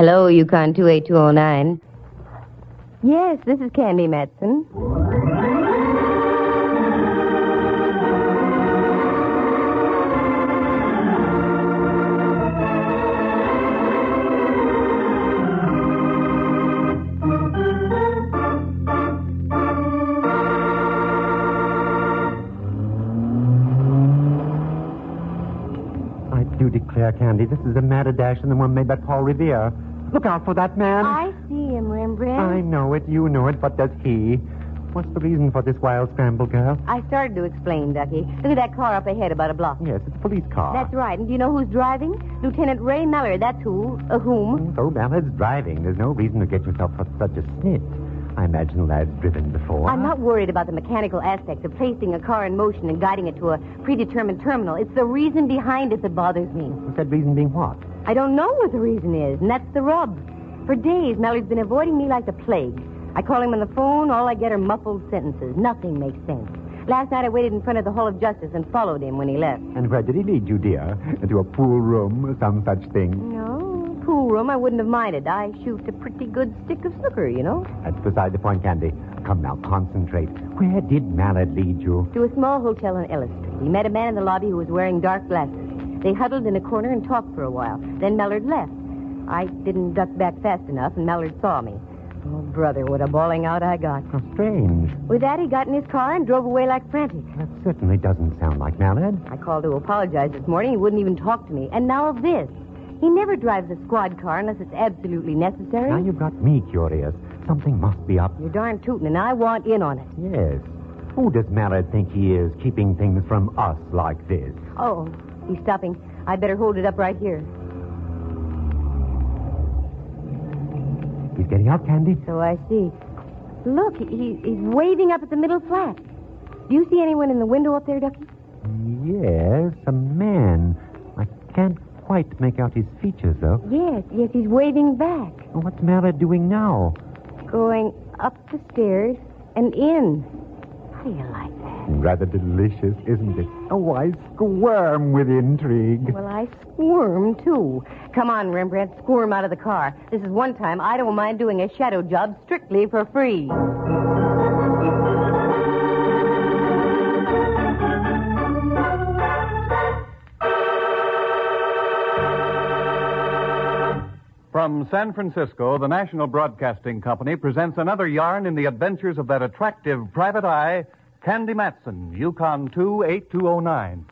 Hello, Yukon 28209. Yes, this is Candy Matson. I do declare, Candy, this is a madder dash than the one made by Paul Revere. Look out for that man. I see him, Rembrandt. I know it, you know it, but does he? What's the reason for this wild scramble, girl? I started to explain, Ducky. Look at that car up ahead about a block. Yes, it's a police car. That's right. And do you know who's driving? Lieutenant Ray Mallard. That's who. Whom? So Mallard's driving. There's no reason to get yourself for such a snit. I imagine the lad's driven before. I'm not worried about the mechanical aspects of placing a car in motion and guiding it to a predetermined terminal. It's the reason behind it that bothers me. What's that reason being what? I don't know what the reason is, and that's the rub. For days, Mallard's been avoiding me like the plague. I call him on the phone, all I get are muffled sentences. Nothing makes sense. Last night I waited in front of the Hall of Justice and followed him when he left. And where did he lead you, dear? Into a pool room or some such thing? No, pool room I wouldn't have minded. I shoot a pretty good stick of snooker, you know. That's beside the point, Candy. Come now, concentrate. Where did Mallard lead you? To a small hotel on Ellis Street. He met a man in the lobby who was wearing dark glasses. They huddled in a corner and talked for a while. Then Mallard left. I didn't duck back fast enough, and Mallard saw me. Oh, brother, what a bawling out I got. How strange. With that, he got in his car and drove away like frantic. That certainly doesn't sound like Mallard. I called to apologize this morning. He wouldn't even talk to me. And now this. He never drives a squad car unless it's absolutely necessary. Now you've got me curious. Something must be up. You're darn tootin', and I want in on it. Yes. Who does Mallard think he is, keeping things from us like this? Oh, he's stopping. I'd better hold it up right here. He's getting out, Candy. So I see. Look, he's waving up at the middle flat. Do you see anyone in the window up there, Ducky? Yes, a man. I can't quite make out his features, though. Yes, he's waving back. What's Mallard doing now? Going up the stairs and in. How do you like that? Rather delicious, isn't it? Oh, I squirm with intrigue. Well, I squirm, too. Come on, Rembrandt, squirm out of the car. This is one time I don't mind doing a shadow job strictly for free. From San Francisco, the National Broadcasting Company presents another yarn in the adventures of that attractive private eye, Candy Matson, Yukon 28209.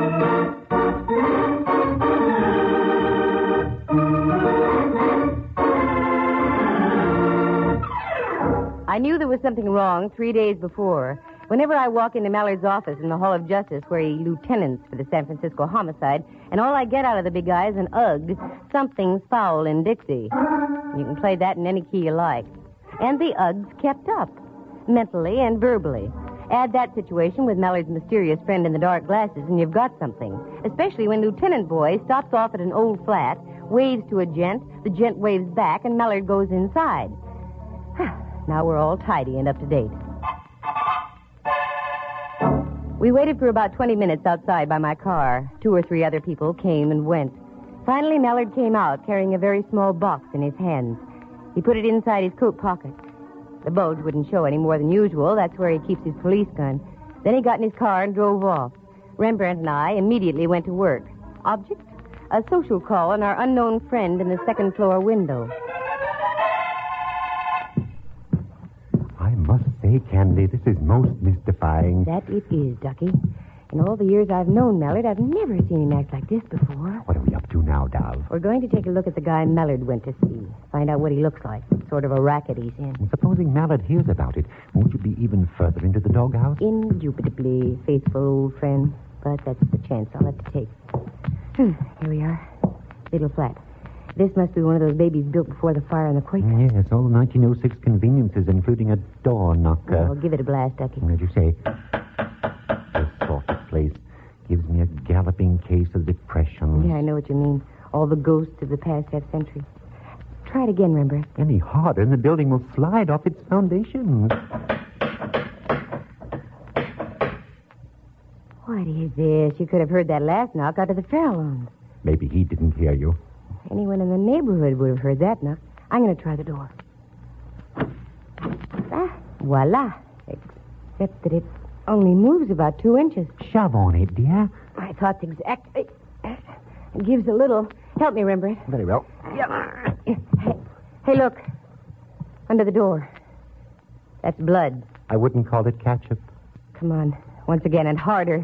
I knew there was something wrong 3 days before. Whenever I walk into Mallard's office in the Hall of Justice, where he lieutenants for the San Francisco homicide, and all I get out of the big guy is an ugh, something's foul in Dixie. You can play that in any key you like. And the ughs kept up, mentally and verbally. Add that situation with Mallard's mysterious friend in the dark glasses, and you've got something. Especially when Lieutenant Boy stops off at an old flat, waves to a gent, the gent waves back, and Mallard goes inside. Now we're all tidy and up to date. We waited for about 20 minutes outside by my car. 2 or 3 other people came and went. Finally, Mallard came out carrying a very small box in his hands. He put it inside his coat pocket. The bulge wouldn't show any more than usual. That's where he keeps his police gun. Then he got in his car and drove off. Rembrandt and I immediately went to work. Object? A social call on our unknown friend in the second-floor window. I must say, Candy, this is most mystifying. That it is, Ducky. In all the years I've known Mallard, I've never seen him act like this before. What are we up to now, Dove? We're going to take a look at the guy Mallard went to see. Find out what he looks like. What sort of a racket he's in. Well, supposing Mallard hears about it, won't you be even further into the doghouse? Indubitably, faithful old friend. But that's the chance I'll have to take. Here we are. Little flat. This must be one of those babies built before the fire and the quake. Yes, all 1906 conveniences, including a door knocker. Oh, give it a blast, Ducky. As you say, this sort of place gives me a galloping case of depression. Yeah, I know what you mean. All the ghosts of the past half-century. Try it again, Rembrandt. Any harder, and the building will slide off its foundations. What is this? You could have heard that last knock out of the Farallones. Maybe he didn't hear you. Anyone in the neighborhood would have heard that knock. I'm going to try the door. Voila. Except that it only moves about 2 inches. Shove on it, dear. I thought exactly. It gives a little. Help me, Rembrandt. Very well. Yeah. Hey, look. Under the door. That's blood. I wouldn't call it ketchup. Come on. Once again and harder.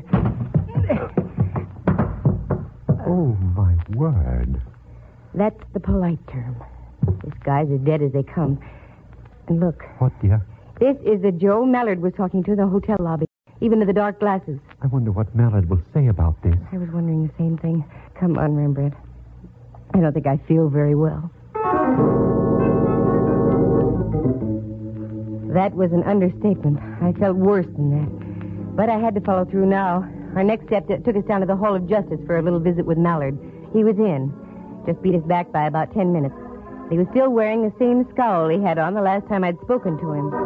Oh, my word. That's the polite term. This guy's as dead as they come. And look. What, dear? This is the Joe Mallard was talking to in the hotel lobby. Even to the dark glasses. I wonder what Mallard will say about this. I was wondering the same thing. Come on, Rembrandt. I don't think I feel very well. That was an understatement. I felt worse than that. But I had to follow through now. Our next step took us down to the Hall of Justice for a little visit with Mallard. He was in. Just beat us back by about 10 minutes. He was still wearing the same scowl he had on the last time I'd spoken to him.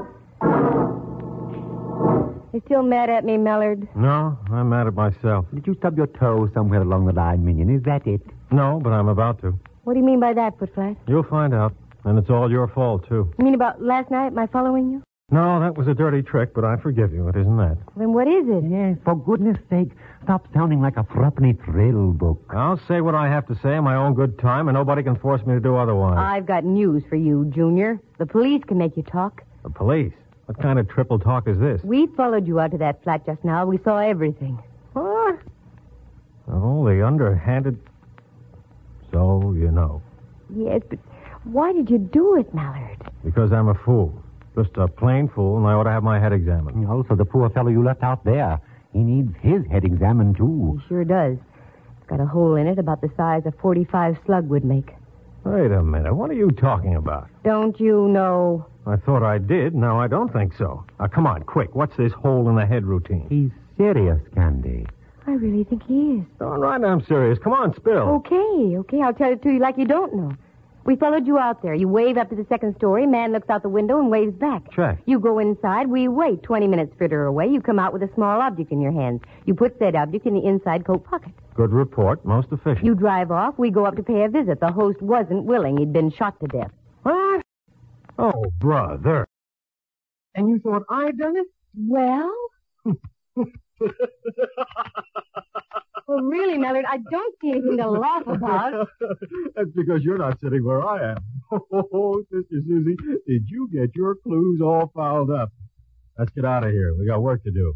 You still mad at me, Mallard? No, I'm mad at myself. Did you stub your toe somewhere along the line, Minion? Is that it? No, but I'm about to. What do you mean by that, Footflat? You'll find out. And it's all your fault, too. You mean about last night, my following you? No, that was a dirty trick, but I forgive you. It isn't that. Then what is it? Yes, for goodness sake, stop sounding like a threepenny thrill book. I'll say what I have to say in my own good time, and nobody can force me to do otherwise. I've got news for you, Junior. The police can make you talk. The police? What kind of triple talk is this? We followed you out to that flat just now. We saw everything. What? Oh, the underhanded... So, you know. Yes, but why did you do it, Mallard? Because I'm a fool. Just a plain fool, and I ought to have my head examined. Also, the poor fellow you left out there. He needs his head examined, too. He sure does. It's got a hole in it about the size a .45 slug would make. Wait a minute. What are you talking about? Don't you know? I thought I did. Now I don't think so. Now, come on, quick. What's this hole in the head routine? He's serious, Candy. I really think he is. All right, I'm serious. Come on, spill. Okay. I'll tell it to you like you don't know. We followed you out there. You wave up to the second story. Man looks out the window and waves back. Check. You go inside. We wait 20 minutes further away. You come out with a small object in your hands. You put said object in the inside coat pocket. Good report. Most efficient. You drive off. We go up to pay a visit. The host wasn't willing. He'd been shot to death. What? Oh, brother. And you thought I'd done it? Well? Well, really, Mallard, I don't see anything to laugh about. That's because you're not sitting where I am. Oh, Sister Susie, did you get your clues all fouled up? Let's get out of here. We got work to do.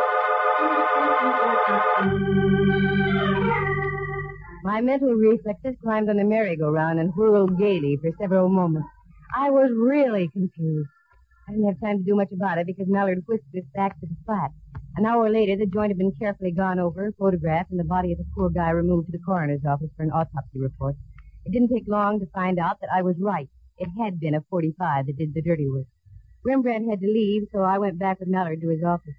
My mental reflexes climbed on the merry-go-round and whirled gaily for several moments. I was really confused. I didn't have time to do much about it because Mallard whisked us back to the flat. An hour later, the joint had been carefully gone over, photographed, and the body of the poor guy removed to the coroner's office for an autopsy report. It didn't take long to find out that I was right. It had been a .45 that did the dirty work. Rembrandt had to leave, so I went back with Mallard to his office.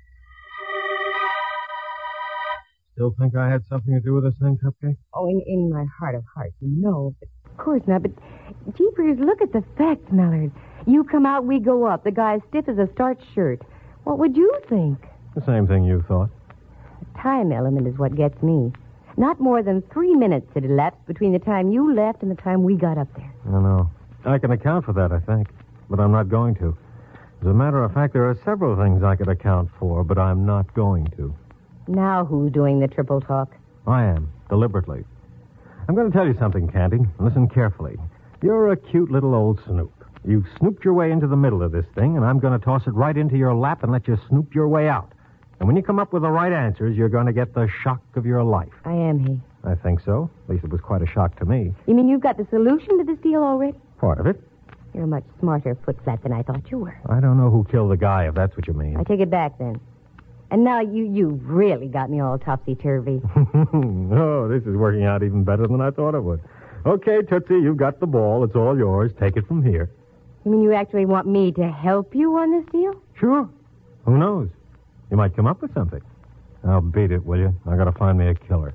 Still think I had something to do with this thing, Cupcake? Oh, in my heart of hearts, no. But of course not. But, jeepers, look at the facts, Mallard. You come out, we go up. The guy's stiff as a starched shirt. What would you think? The same thing you thought. The time element is what gets me. Not more than 3 minutes had elapsed between the time you left and the time we got up there. I know. I can account for that, I think. But I'm not going to. As a matter of fact, there are several things I could account for, but I'm not going to. Now who's doing the triple talk? I am, deliberately. I'm going to tell you something, Candy. Listen carefully. You're a cute little old snoop. You've snooped your way into the middle of this thing, and I'm going to toss it right into your lap and let you snoop your way out. And when you come up with the right answers, you're going to get the shock of your life. I am he. I think so. At least it was quite a shock to me. You mean you've got the solution to this deal already? Part of it. You're a much smarter Footflat than I thought you were. I don't know who killed the guy, if that's what you mean. I take it back, then. And now you've really got me all topsy-turvy. Oh, this is working out even better than I thought it would. Okay, Tootsie, you've got the ball. It's all yours. Take it from here. You mean you actually want me to help you on this deal? Sure. Who knows? You might come up with something. Now beat it, will you? I gotta find me a killer.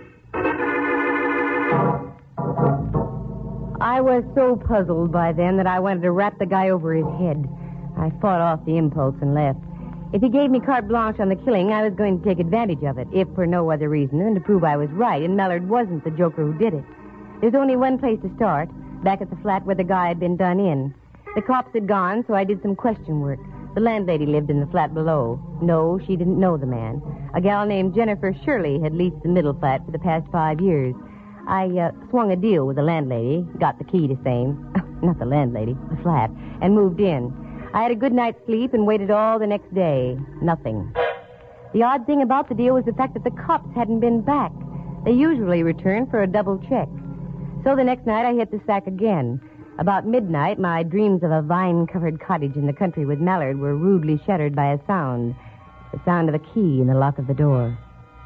I was so puzzled by then that I wanted to rap the guy over his head. I fought off the impulse and left. If he gave me carte blanche on the killing, I was going to take advantage of it, if for no other reason than to prove I was right and Mallard wasn't the joker who did it. There's only one place to start, back at the flat where the guy had been done in. The cops had gone, so I did some question work. The landlady lived in the flat below. No, she didn't know the man. A gal named Jennifer Shirley had leased the middle flat for the past 5 years. I swung a deal with the landlady, got the key to same, not the landlady, the flat, and moved in. I had a good night's sleep and waited all the next day. Nothing. The odd thing about the deal was the fact that the cops hadn't been back. They usually return for a double check. So the next night I hit the sack again. About midnight, my dreams of a vine-covered cottage in the country with Mallard were rudely shattered by a sound. The sound of a key in the lock of the door.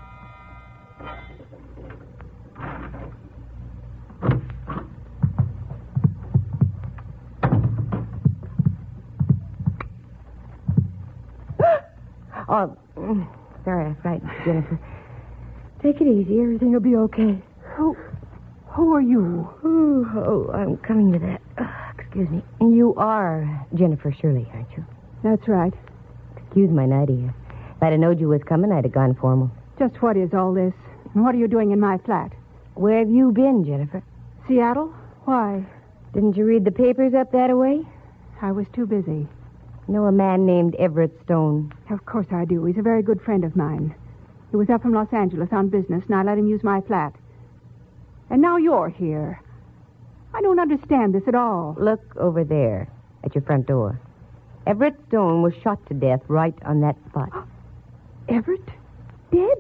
Oh, sorry, I frightened you, Jennifer. Take it easy. Everything will be okay. Who are you? Oh, I'm coming to that. Excuse me. You are Jennifer Shirley, aren't you? That's right. Excuse my nightie. If I'd have known you was coming, I'd have gone formal. Just what is all this? And what are you doing in my flat? Where have you been, Jennifer? Seattle? Why? Didn't you read the papers up that way? I was too busy. Know a man named Everett Stone? Of course I do. He's a very good friend of mine. He was up from Los Angeles on business, and I let him use my flat. And now you're here. I don't understand this at all. Look over there at your front door. Everett Stone was shot to death right on that spot. Everett? Dead?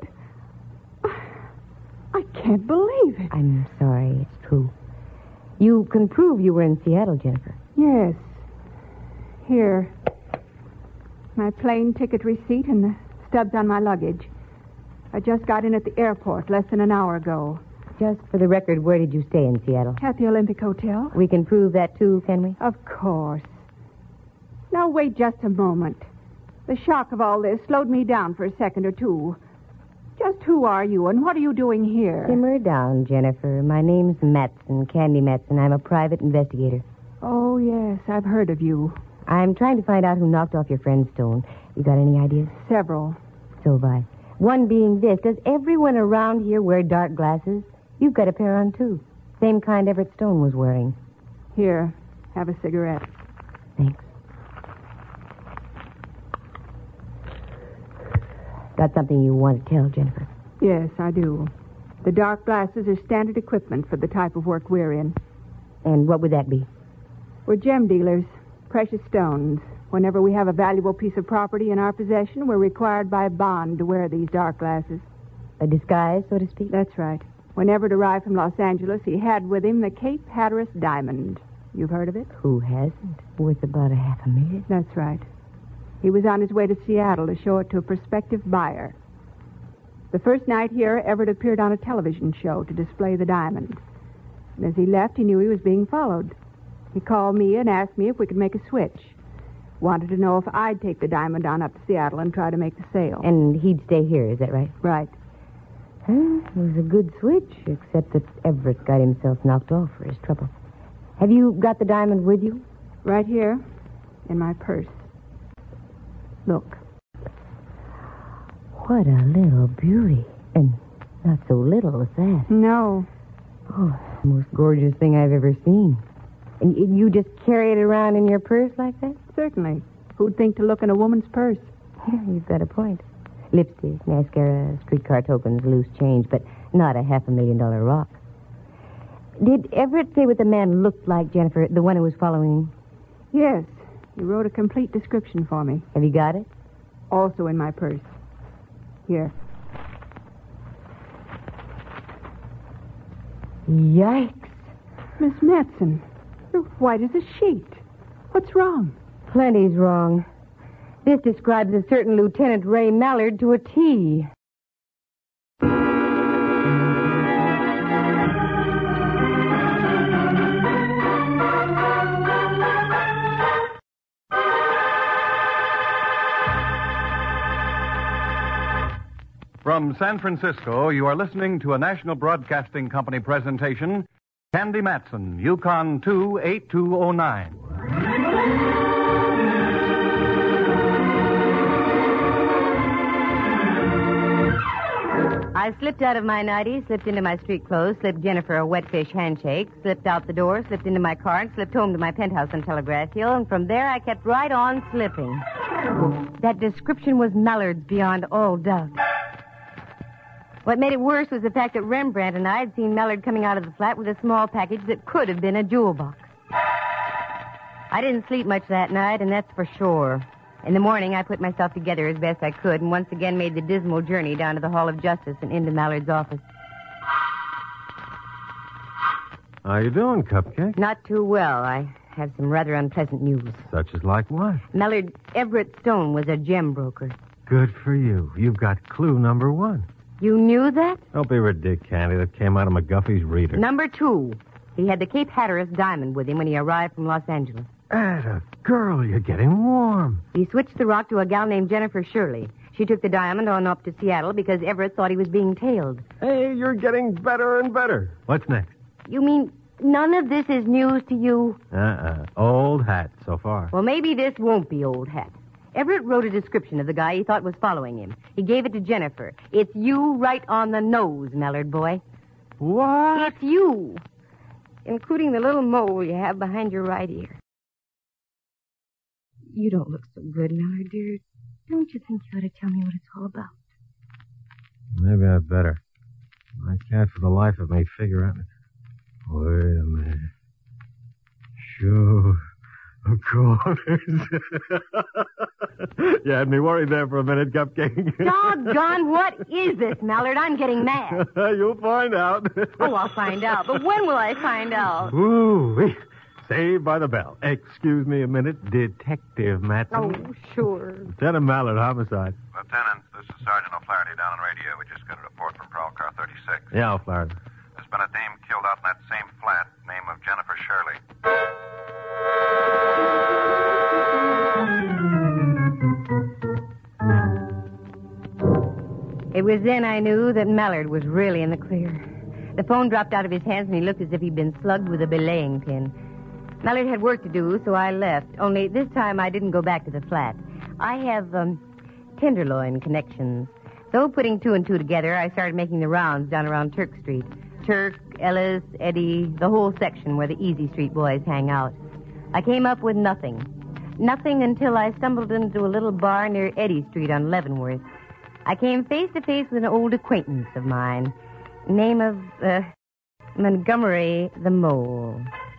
I can't believe it. I'm sorry, it's true. You can prove you were in Seattle, Jennifer. Yes. Here. My plane ticket receipt and the stubs on my luggage. I just got in at the airport less than an hour ago. Just for the record, where did you stay in Seattle? At the Olympic Hotel. We can prove that, too, can we? Of course. Now, wait just a moment. The shock of all this slowed me down for a second or two. Just who are you, and what are you doing here? Simmer down, Jennifer. My name's Matson, Candy Matson. I'm a private investigator. Oh, yes, I've heard of you. I'm trying to find out who knocked off your friend Stone. You got any ideas? Several. So have I. One being this. Does everyone around here wear dark glasses? You've got a pair on, too. Same kind Everett Stone was wearing. Here, have a cigarette. Thanks. Got something you want to tell, Jennifer? Yes, I do. The dark glasses are standard equipment for the type of work we're in. And what would that be? We're gem dealers, precious stones. Whenever we have a valuable piece of property in our possession, we're required by bond to wear these dark glasses. A disguise, so to speak? That's right. When Everett arrived from Los Angeles, he had with him the Cape Hatteras diamond. You've heard of it? Who hasn't? Worth about $500,000. That's right. He was on his way to Seattle to show it to a prospective buyer. The first night here, Everett appeared on a television show to display the diamond. And as he left, he knew he was being followed. He called me and asked me if we could make a switch. Wanted to know if I'd take the diamond on up to Seattle and try to make the sale. And he'd stay here, is that right? Right. It was a good switch, except that Everett got himself knocked off for his trouble. Have you got the diamond with you? Right here, in my purse. Look. What a little beauty. And not so little as that. No. Oh, the most gorgeous thing I've ever seen. And you just carry it around in your purse like that? Certainly. Who'd think to look in a woman's purse? Yeah, you've got a point. Lipstick, mascara, streetcar tokens, loose change, but not a $500,000 rock. Did Everett say what the man looked like, Jennifer, the one who was following him? Yes. He wrote a complete description for me. Have you got it? Also in my purse. Here. Yikes. Miss Matson, you're white as a sheet. What's wrong? Plenty's wrong. This describes a certain Lieutenant Ray Mallard to a T. From San Francisco, you are listening to a National Broadcasting Company presentation, Candy Matson, Yukon 28209. I slipped out of my nightie, slipped into my street clothes, slipped Jennifer a wet fish handshake, slipped out the door, slipped into my car, and slipped home to my penthouse on Telegraph Hill, and from there I kept right on slipping. That description was Mallard's beyond all doubt. What made it worse was the fact that Rembrandt and I had seen Mallard coming out of the flat with a small package that could have been a jewel box. I didn't sleep much that night, and that's for sure. In the morning, I put myself together as best I could and once again made the dismal journey down to the Hall of Justice and into Mallard's office. How you doing, Cupcake? Not too well. I have some rather unpleasant news. Such as like what? Mallard Everett Stone was a gem broker. Good for you. You've got clue number 1. You knew that? Don't be ridiculous, Candy. That came out of McGuffey's reader. Number 2. He had the Cape Hatteras diamond with him when he arrived from Los Angeles. Atta girl, you're getting warm. He switched the rock to a gal named Jennifer Shirley. She took the diamond on up to Seattle because Everett thought he was being tailed. Hey, you're getting better and better. What's next? You mean none of this is news to you? Old hat so far. Well, maybe this won't be old hat. Everett wrote a description of the guy he thought was following him. He gave it to Jennifer. It's you right on the nose, Mallard boy. What? It's you, including the little mole you have behind your right ear. You don't look so good, Mallard, dear. Don't you think you ought to tell me what it's all about? Maybe I'd better. I can't for the life of me figure out. Wait a minute. Sure. Of course. You had me worried there for a minute, Cupcake. Doggone, what is this, Mallard? I'm getting mad. You'll find out. Oh, I'll find out. But when will I find out? Ooh, Saved by the bell. Excuse me a minute, Detective Matson. Oh, sure. Lieutenant Mallard, homicide. Lieutenant, this is Sergeant O'Flaherty down on radio. We just got a report from Prowl Car 36. Yeah, O'Flaherty. There's been a dame killed out in that same flat, name of Jennifer Shirley. It was then I knew that Mallard was really in the clear. The phone dropped out of his hands and he looked as if he'd been slugged with a belaying pin. Mallard had work to do, so I left. Only this time I didn't go back to the flat. I have, tenderloin connections. So putting 2 and 2 together, I started making the rounds down around Turk Street. Turk, Ellis, Eddie, the whole section where the Easy Street boys hang out. I came up with nothing. Nothing until I stumbled into a little bar near Eddy Street on Leavenworth. I came face to face with an old acquaintance of mine. Name of, Montgomery the Mole.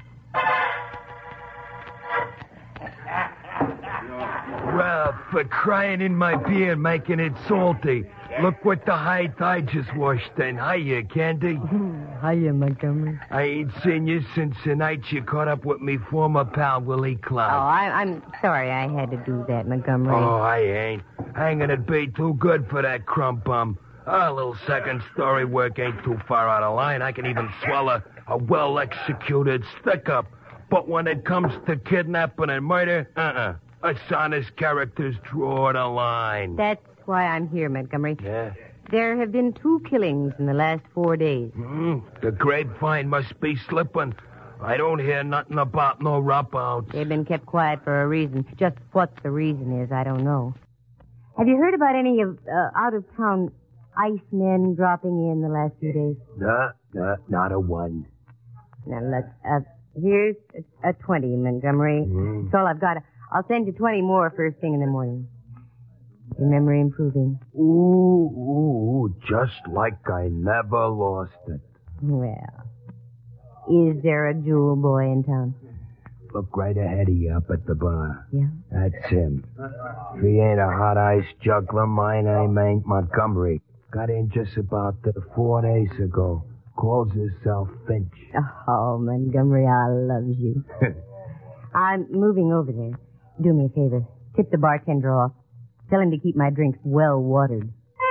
Well, for crying in my beer, making it salty. Look what the hide I just washed in. Hiya, Candy. Hiya, Montgomery. I ain't seen you since the night you caught up with me former pal, Willie Oh, Cloud. I'm sorry I had to do that, Montgomery. Oh, I ain't. Hanging'd be too good for that crump bum. A little second story work ain't too far out of line. I can even swallow a well-executed stick-up. But when it comes to kidnapping and murder, us honest characters draw the line. That's why I'm here, Montgomery. Yeah? There have been 2 killings in the last 4 days. The grapevine must be slipping. I don't hear nothing about no rub-outs. They've been kept quiet for a reason. Just what the reason is, I don't know. Have you heard about any of out-of-town icemen dropping in the last few days? No, not a one. Now, look, here's a 20, Montgomery. That's all I've got. I'll send you 20 more first thing in the morning. Your memory improving? Ooh, just like I never lost it. Well, is there a jewel boy in town? Look right ahead of you up at the bar. Yeah? That's him. If he ain't a hot ice juggler, my name ain't Montgomery. Got in just about 4 days ago. Calls himself Finch. Oh, Montgomery, I love you. I'm moving over there. Do me a favor. Tip the bartender off. Tell him to keep my drinks well watered.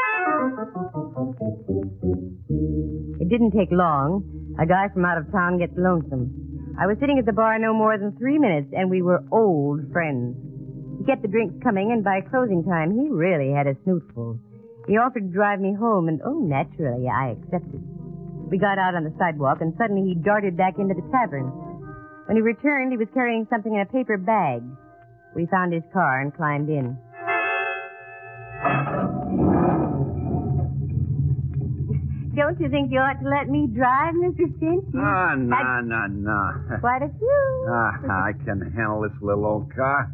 It didn't take long. A guy from out of town gets lonesome. I was sitting at the bar no more than 3 minutes, and we were old friends. He kept the drinks coming, and by closing time, he really had a snootful. He offered to drive me home, and, naturally, I accepted. We got out on the sidewalk, and suddenly he darted back into the tavern. When he returned, he was carrying something in a paper bag. We found his car and climbed in. Don't you think you ought to let me drive, Mr. Finch? No. Quite a few. I can handle this little old car.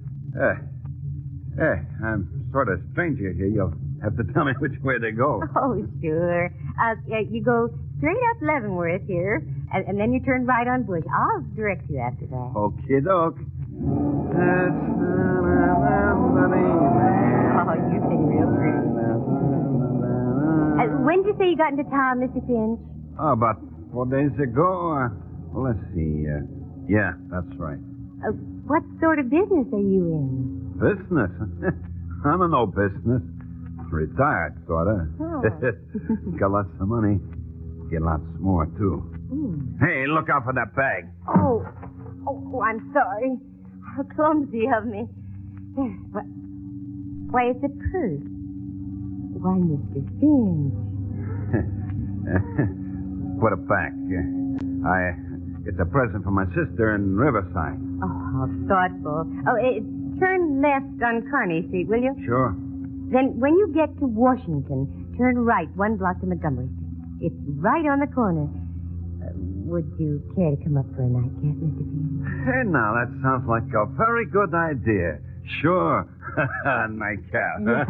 I'm sort of a stranger here. You'll have to tell me which way to go. Oh, sure. You go straight up Leavenworth here, and then you turn right on Bush. I'll direct you after that. Okie doke. Oh, you sing real pretty. When did you say you got into town, Mr. Finch? About 4 days ago. Well, let's see. Yeah, that's right. What sort of business are you in? Business? I'm in no business. Retired, sort of. Oh. Got lots of money. Get lots more, too. Hey, look out for that bag. Oh, I'm sorry. How clumsy of me. Why, it's a purse. Why, Mr. Finch. Put it back. It's a present for my sister in Riverside. Oh, how thoughtful. Turn left on Kearney Street, will you? Sure. Then, when you get to Washington, turn right 1 block to Montgomery Street. It's right on the corner. Would you care to come up for a nightcap, Mr. Finch? Hey, now, that sounds like a very good idea. Sure. Nightcap. Yeah.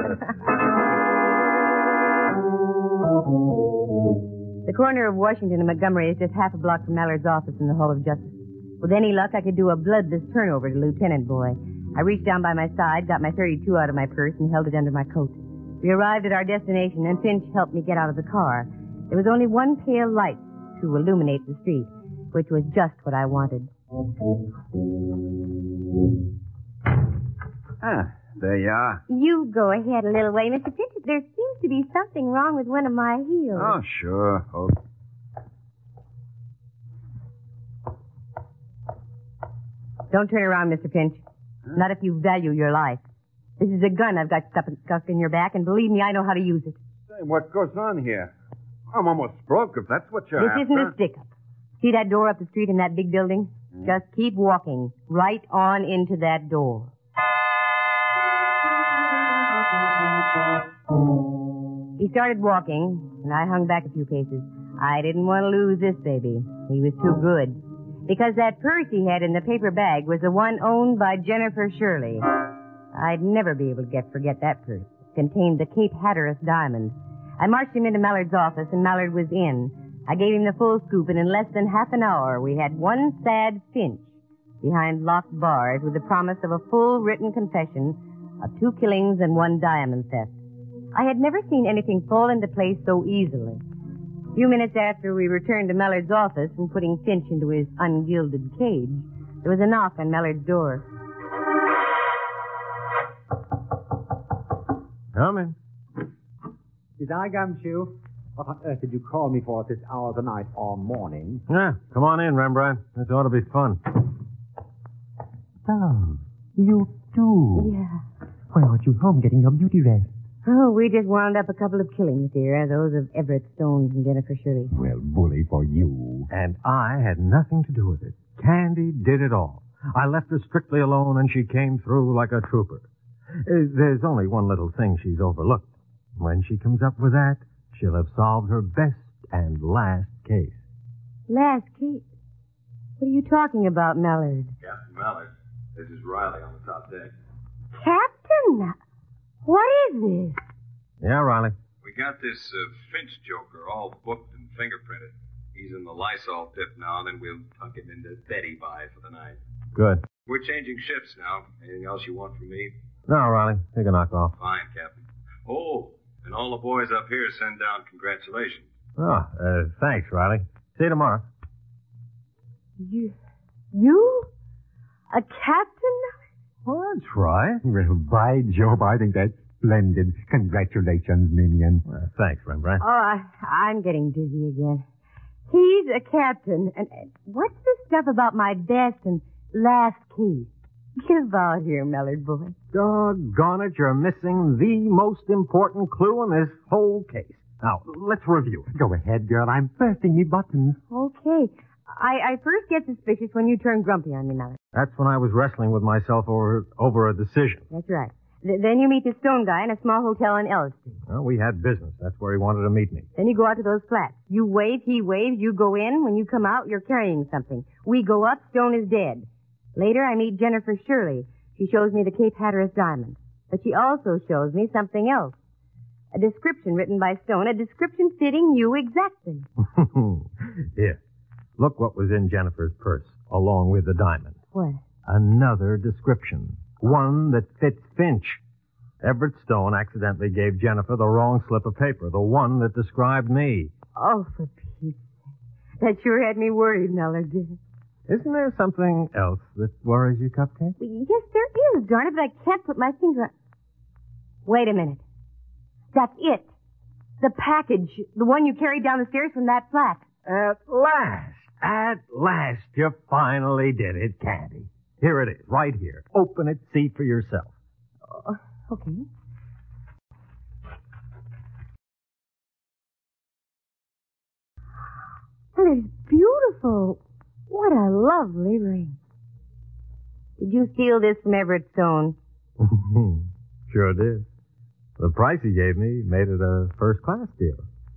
The corner of Washington and Montgomery is just half a block from Mallard's office in the Hall of Justice. With any luck, I could do a bloodless turnover to Lieutenant Boy. I reached down by my side, got my .32 out of my purse, and held it under my coat. We arrived at our destination, and Finch helped me get out of the car. There was only one pale light to illuminate the street, which was just what I wanted. There you are. You go ahead a little way, Mr. Finch. There seems to be something wrong with one of my heels. Oh, sure. Oh. Don't turn around, Mr. Finch. Not if you value your life. This is a gun I've got stuffed in your back, and believe me, I know how to use it. Say, what goes on here? I'm almost broke, if that's what you're This after. isn't a stick-up. See that door up the street in that big building? Just keep walking right on into that door. He started walking, and I hung back a few paces. I didn't want to lose this baby. He was too good. Because that purse he had in the paper bag was the one owned by Jennifer Shirley. I'd never be able to forget that purse. It contained the Cape Hatteras diamond. I marched him into Mallard's office, and Mallard was in. I gave him the full scoop, and in less than half an hour, we had one sad Finch behind locked bars with the promise of a full written confession of 2 killings and 1 diamond theft. I had never seen anything fall into place so easily. A few minutes after we returned to Mallard's office and putting Finch into his ungilded cage, there was a knock on Mallard's door. Come in. Did I Gumshoe? What on earth did you call me for at this hour of the night or morning? Yeah, come on in, Rembrandt. This ought to be fun. Oh, you too. Yeah. Why aren't you home getting your beauty rest? Oh, we just wound up a couple of killings, dear. Those of Everett Stones and Jennifer Shirley. Well, bully for you. And I had nothing to do with it. Candy did it all. I left her strictly alone, and she came through like a trooper. There's only one little thing she's overlooked. When she comes up with that, she'll have solved her best and last case. Last case? What are you talking about, Mallard? Captain Mallard, this is Riley on the top deck. Captain? What is this? Yeah, Riley. We got this Finch joker all booked and fingerprinted. He's in the Lysol tip now, then we'll tuck him into Betty by for the night. Good. We're changing ships now. Anything else you want from me? No, Riley. You can knock off. Fine, Captain. Oh, and all the boys up here send down congratulations. Oh, thanks, Riley. See you tomorrow. You? A captain? Well, that's right. Well, by Job, I think that's splendid. Congratulations, Minion. Thanks, Rembrandt. Oh, I'm getting dizzy again. He's a captain. And what's this stuff about my best and last case? Give out here, Mallard boy. Doggone it, you're missing the most important clue in this whole case. Now, let's review it. Go ahead, girl. I'm bursting me buttons. Okay. I first get suspicious when you turn grumpy on me, Mallard. That's when I was wrestling with myself over a decision. That's right. Then you meet the Stone guy in a small hotel on Ellis Street. Well, we had business. That's where he wanted to meet me. Then you go out to those flats. You wave, he waves, you go in. When you come out, you're carrying something. We go up, Stone is dead. Later, I meet Jennifer Shirley. She shows me the Cape Hatteras diamond. But she also shows me something else. A description written by Stone, a description fitting you exactly. Here. Look what was in Jennifer's purse, along with the diamond. What? Another description. One that fits Finch. Everett Stone accidentally gave Jennifer the wrong slip of paper, the one that described me. Oh, for Pete's sake. That sure had me worried, Mallard. Isn't there something else that worries you, Cupcake? Yes, there is, darn it, but I can't put my finger on... Wait a minute. That's it. The package. The one you carried down the stairs from that flat. At last, you finally did it, Candy. Here it is, right here. Open it, see for yourself. Okay. Well, it's beautiful. What a lovely ring. Did you steal this from Everett Stone? Sure did. The price he gave me made it a first-class deal.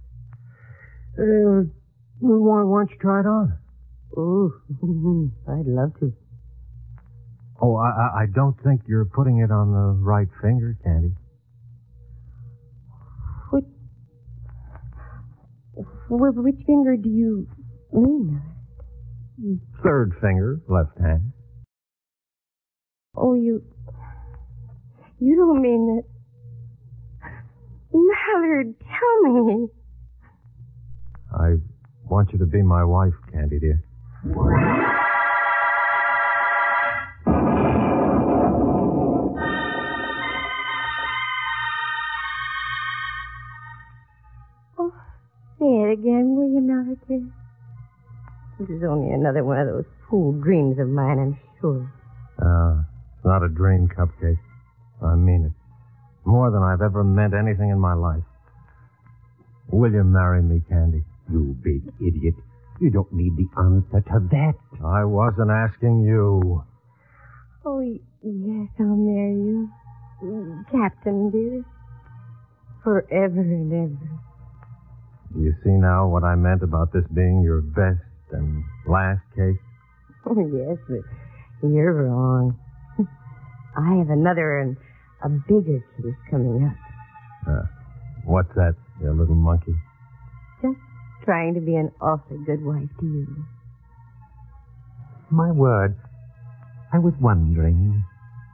Why don't you try it on? Ooh, I'd love to. Oh, I don't think you're putting it on the right finger, Candy. Which finger do you mean? Third finger, left hand. Oh, you don't mean that... Mallard, tell me. I want you to be my wife, Candy, dear. Oh, say it again, will you, Mallard, dear? This is only another one of those fool dreams of mine, I'm sure. It's not a dream, Cupcake. I mean it. More than I've ever meant anything in my life. Will you marry me, Candy? You big idiot. You don't need the answer to that. I wasn't asking you. Oh, yes, I'll marry you. Captain, dear. Forever and ever. Do you see now what I meant about this being your best and last case? Oh, yes, but you're wrong. I have another and a bigger case coming up. What's that, you little monkey? Just trying to be an awfully good wife to you. My word. I was wondering.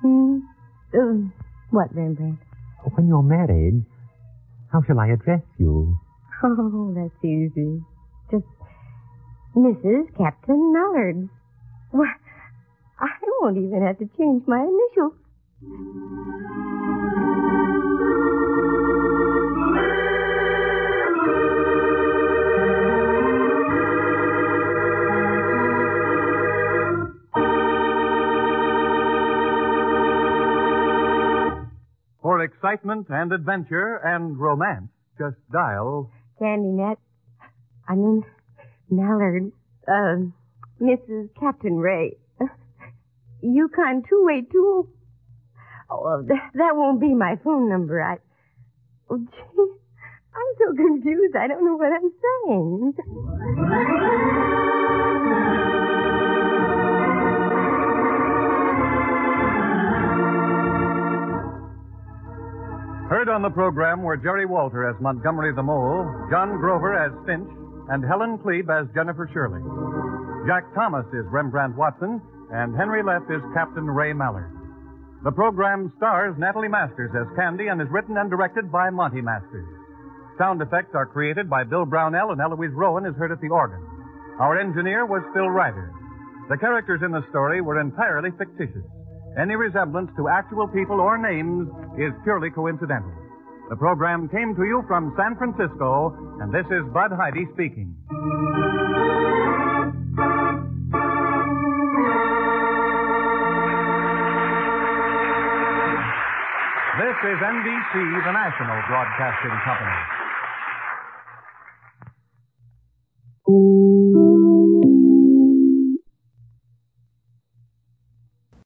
What, Rembrandt? When you're married, how shall I address you? Oh, that's easy. Just Mrs. Captain Mallard. Why, I won't even have to change my initials. For excitement and adventure and romance, just dial... Mallard, Mrs. Captain Ray. Yukon 282. Oh, that won't be my phone number. Oh, gee, I'm so confused. I don't know what I'm saying. Heard on the program were Jerry Walter as Montgomery the Mole, John Grover as Finch, and Helen Klebe as Jennifer Shirley. Jack Thomas is Rembrandt Watson, and Henry Leff is Captain Ray Mallard. The program stars Natalie Masters as Candy and is written and directed by Monty Masters. Sound effects are created by Bill Brownell, and Eloise Rowan is heard at the organ. Our engineer was Phil Ryder. The characters in the story were entirely fictitious. Any resemblance to actual people or names is purely coincidental. The program came to you from San Francisco, and this is Bud Heide speaking. This is NBC, the national broadcasting company.